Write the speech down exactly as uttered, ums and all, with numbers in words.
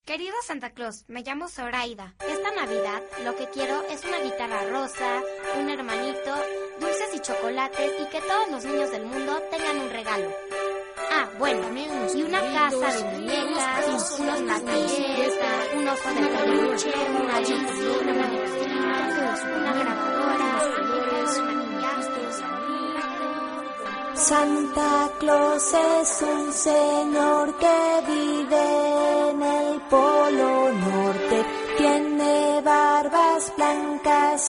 Querido Santa Claus, me llamo Zoraida. Esta Navidad lo que quiero es una guitarra rosa, un hermanito, dulces y chocolates y que todos los niños del mundo tengan un regalo. Ah, bueno, y una casa de muñecas, unos latines, un oso de peluche, una chocolatina, una bocina, una grabadora, un maquillaje. Santa Claus es un señor que vive en el Polo Norte. Tiene barbas blancas